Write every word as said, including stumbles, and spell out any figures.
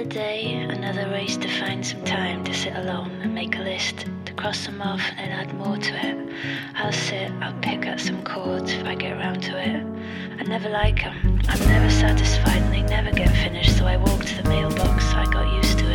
day, another race to find some time to sit alone and make a list, to cross them off and then add more to it. I'll sit, I'll pick at some chords if I get around to it. I never like them, I'm never satisfied and they never get finished, so I walk to the mailbox, I got used to